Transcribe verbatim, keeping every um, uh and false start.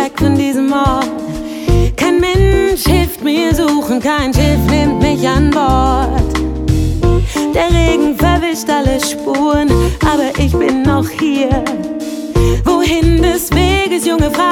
weg von diesem Ort. Kein Mensch hilft mir suchen, kein Schiff nimmt mich an Bord. Der Regen verwischt alle Spuren, aber ich bin noch hier. Wohin des Weges, junge Frau?